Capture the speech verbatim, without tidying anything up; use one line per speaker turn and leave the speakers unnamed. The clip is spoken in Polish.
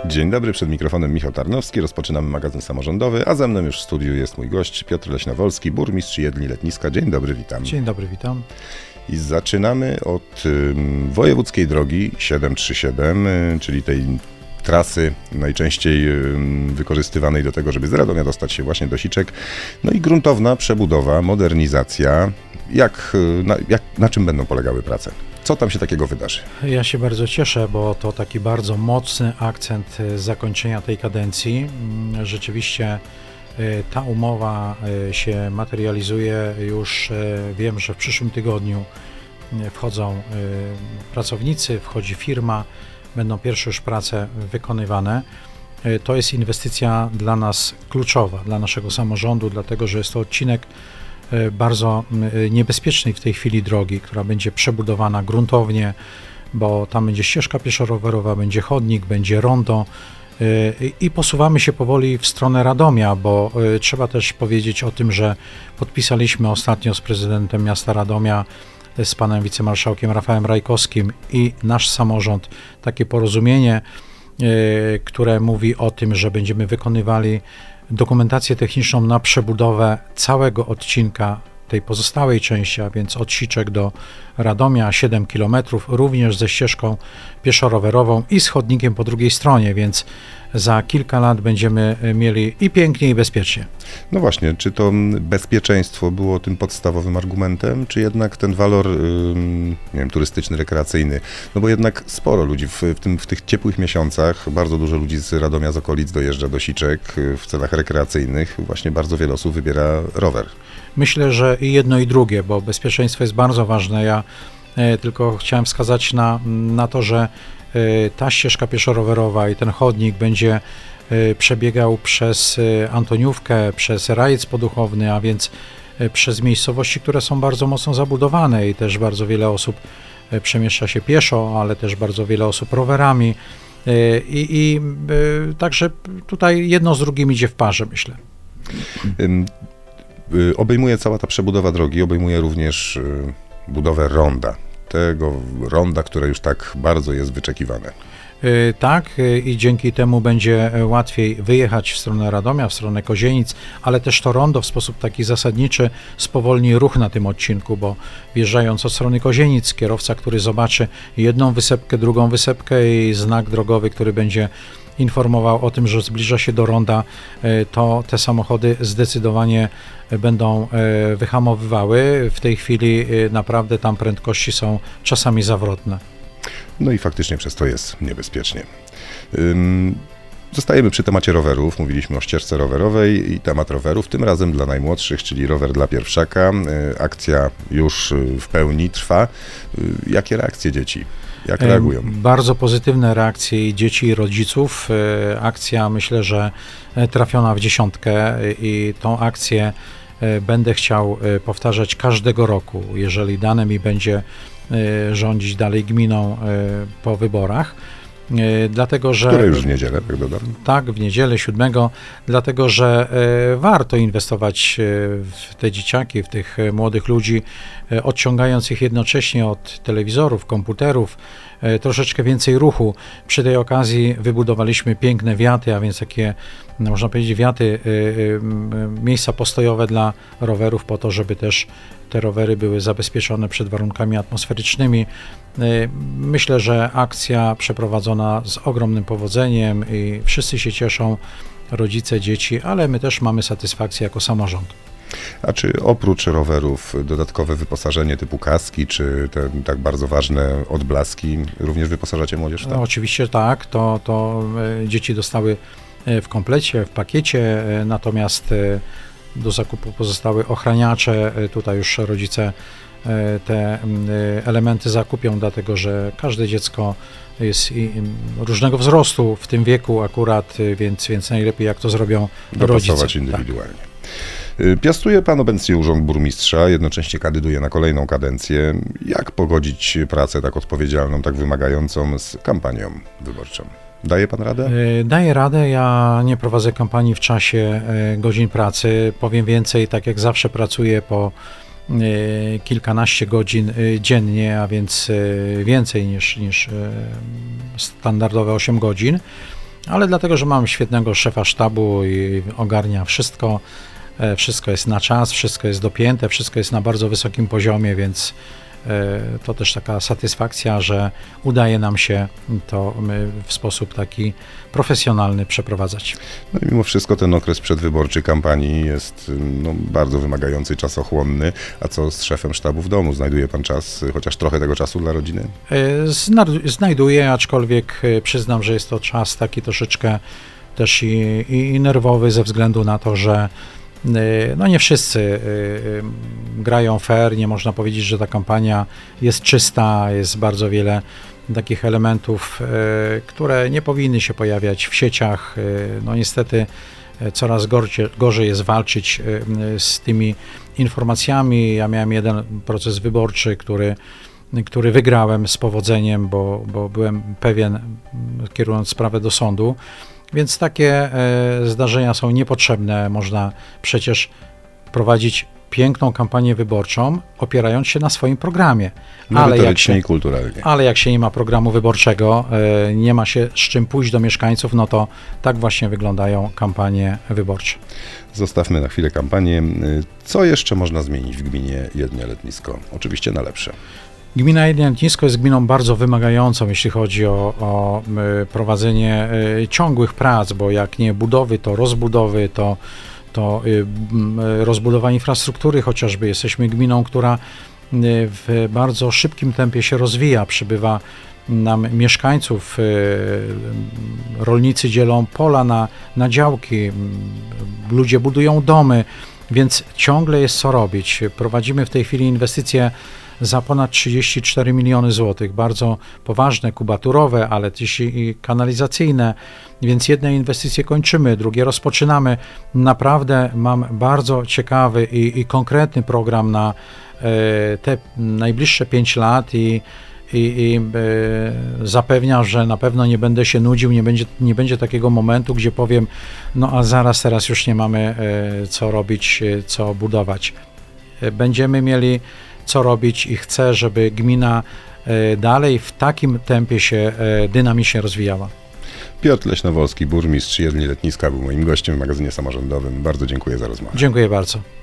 Dzień dobry, przed mikrofonem Michał Tarnowski, rozpoczynamy magazyn samorządowy, a ze mną już w studiu jest mój gość Piotr Leśnowolski, burmistrz Jedli Letniska. Dzień dobry, witam.
Dzień dobry, witam.
I zaczynamy od y, wojewódzkiej drogi siedem trzy siedem, y, czyli tej trasy najczęściej y, wykorzystywanej do tego, żeby z Radomia dostać się właśnie do Siczek. No i gruntowna przebudowa, modernizacja. Jak, y, na, jak, na czym będą polegały prace? Co tam się takiego wydarzy?
Ja się bardzo cieszę, bo to taki bardzo mocny akcent zakończenia tej kadencji. Rzeczywiście ta umowa się materializuje już, wiem, że w przyszłym tygodniu wchodzą pracownicy, wchodzi firma, będą pierwsze już prace wykonywane. To jest inwestycja dla nas kluczowa, dla naszego samorządu, dlatego że jest to odcinek bardzo niebezpiecznej w tej chwili drogi, która będzie przebudowana gruntownie, bo tam będzie ścieżka pieszo-rowerowa, będzie chodnik, będzie rondo i posuwamy się powoli w stronę Radomia, bo trzeba też powiedzieć o tym, że podpisaliśmy ostatnio z prezydentem miasta Radomia, z panem wicemarszałkiem Rafałem Rajkowskim i nasz samorząd takie porozumienie, które mówi o tym, że będziemy wykonywali dokumentację techniczną na przebudowę całego odcinka tej pozostałej części, a więc od Siczek do Radomia, siedem kilometrów, również ze ścieżką pieszo-rowerową i z chodnikiem po drugiej stronie, więc za kilka lat będziemy mieli i pięknie, i bezpiecznie.
No właśnie, czy to bezpieczeństwo było tym podstawowym argumentem, czy jednak ten walor nie wiem, turystyczny, rekreacyjny? No bo jednak sporo ludzi w, w, tym, w tych ciepłych miesiącach, bardzo dużo ludzi z Radomia, z okolic dojeżdża do Siczek w celach rekreacyjnych. Właśnie bardzo wiele osób wybiera rower.
Myślę, że i jedno, i drugie, bo bezpieczeństwo jest bardzo ważne. Ja e, tylko chciałem wskazać na, na to, że e, ta ścieżka pieszo-rowerowa i ten chodnik będzie e, przebiegał przez e, Antoniówkę, przez Rajec Poduchowny, a więc e, przez miejscowości, które są bardzo mocno zabudowane i też bardzo wiele osób e, przemieszcza się pieszo, ale też bardzo wiele osób rowerami e, i, i e, także tutaj jedno z drugim idzie w parze, myślę.
Ym. Obejmuje cała ta przebudowa drogi, obejmuje również budowę ronda, tego ronda, które już tak bardzo jest wyczekiwane.
Tak, i dzięki temu będzie łatwiej wyjechać w stronę Radomia, w stronę Kozienic, ale też to rondo w sposób taki zasadniczy spowolni ruch na tym odcinku, bo wjeżdżając od strony Kozienic, kierowca, który zobaczy jedną wysepkę, drugą wysepkę i znak drogowy, który będzie informował o tym, że zbliża się do ronda, to te samochody zdecydowanie będą wyhamowywały. W tej chwili naprawdę tam prędkości są czasami zawrotne.
No i faktycznie przez to jest niebezpiecznie. Ym, zostajemy przy temacie rowerów. Mówiliśmy o ścieżce rowerowej i temat rowerów, tym razem dla najmłodszych, czyli rower dla pierwszaka. Yy, akcja już w pełni trwa. Yy, jakie reakcje dzieci? Jak reagują?
Bardzo pozytywne reakcje i dzieci, i rodziców. Akcja, myślę, że trafiona w dziesiątkę i tą akcję będę chciał powtarzać każdego roku, jeżeli dane mi będzie rządzić dalej gminą po wyborach. Dlatego, że,
które już w niedzielę, tak dodam.
Tak, w niedzielę siódmego, dlatego, że warto inwestować w te dzieciaki, w tych młodych ludzi, odciągając ich jednocześnie od telewizorów, komputerów, troszeczkę więcej ruchu. Przy tej okazji wybudowaliśmy piękne wiaty, a więc takie, no, można powiedzieć, wiaty, miejsca postojowe dla rowerów po to, żeby też te rowery były zabezpieczone przed warunkami atmosferycznymi. Myślę, że akcja przeprowadzona z ogromnym powodzeniem i wszyscy się cieszą, rodzice, dzieci, ale my też mamy satysfakcję jako samorząd.
A czy oprócz rowerów dodatkowe wyposażenie typu kaski, czy te tak bardzo ważne odblaski, również wyposażacie młodzież? Tak?
No, oczywiście tak, to, to dzieci dostały w komplecie, w pakiecie, natomiast do zakupu pozostały ochraniacze. Tutaj już rodzice te elementy zakupią, dlatego że każde dziecko jest różnego wzrostu w tym wieku akurat, więc, więc najlepiej jak to zrobią rodzice.
Dopasować indywidualnie. Tak. Piastuje pan obecnie urząd burmistrza, jednocześnie kandyduje na kolejną kadencję. Jak pogodzić pracę tak odpowiedzialną, tak wymagającą z kampanią wyborczą? Daje pan radę?
Daję radę. Ja nie prowadzę kampanii w czasie godzin pracy. Powiem więcej, tak jak zawsze pracuję po kilkanaście godzin dziennie, a więc więcej niż, niż standardowe osiem godzin. ale dlatego, że mam świetnego szefa sztabu i ogarnia wszystko, e, wszystko jest na czas, wszystko jest dopięte, wszystko jest na bardzo wysokim poziomie, więc e, to też taka satysfakcja, że udaje nam się to my w sposób taki profesjonalny przeprowadzać.
No i mimo wszystko ten okres przedwyborczy kampanii jest no, bardzo wymagający, czasochłonny. A co z szefem sztabu w domu? Znajduje pan czas, chociaż trochę tego czasu dla rodziny?
E, zna- Znajduję, aczkolwiek e, przyznam, że jest to czas taki troszeczkę też i, i, i nerwowy ze względu na to, że e, no nie wszyscy e, e, grają fair, nie można powiedzieć, że ta kampania jest czysta, jest bardzo wiele takich elementów, e, które nie powinny się pojawiać w sieciach. E, No niestety e, coraz gorcie, gorzej jest walczyć e, z tymi informacjami. Ja miałem jeden proces wyborczy, który, który wygrałem z powodzeniem, bo, bo byłem pewien, kierując sprawę do sądu. Więc takie e, zdarzenia są niepotrzebne. Można przecież prowadzić piękną kampanię wyborczą, opierając się na swoim programie. Ale jak, się,
i kulturalnie.
ale jak się nie ma programu wyborczego, e, nie ma się z czym pójść do mieszkańców, no to tak właśnie wyglądają kampanie wyborcze.
Zostawmy na chwilę kampanię. Co jeszcze można zmienić w gminie Jednia Letnisko? Oczywiście na lepsze.
Gmina Jednia Letnisko jest gminą bardzo wymagającą, jeśli chodzi o, o y, prowadzenie y, ciągłych prac, bo jak nie budowy, to rozbudowy, to, to y, y, rozbudowa infrastruktury chociażby. Jesteśmy gminą, która y, w bardzo szybkim tempie się rozwija, przybywa nam mieszkańców, y, rolnicy dzielą pola na, na działki, y, ludzie budują domy, więc ciągle jest co robić. Prowadzimy w tej chwili inwestycje za ponad trzydzieści cztery miliony złotych, bardzo poważne, kubaturowe, ale też i kanalizacyjne, więc jedne inwestycje kończymy, drugie rozpoczynamy. Naprawdę mam bardzo ciekawy i, i konkretny program na e, te najbliższe pięć lat i i, i e, zapewniam, że na pewno nie będę się nudził, nie będzie, nie będzie takiego momentu, gdzie powiem, no a zaraz, teraz już nie mamy e, co robić, e, co budować. E, będziemy mieli co robić i chcę, żeby gmina e, dalej w takim tempie się e, dynamicznie rozwijała.
Piotr Leśnowolski, burmistrz Jedni Letniska, był moim gościem w magazynie samorządowym. Bardzo dziękuję za rozmowę.
Dziękuję bardzo.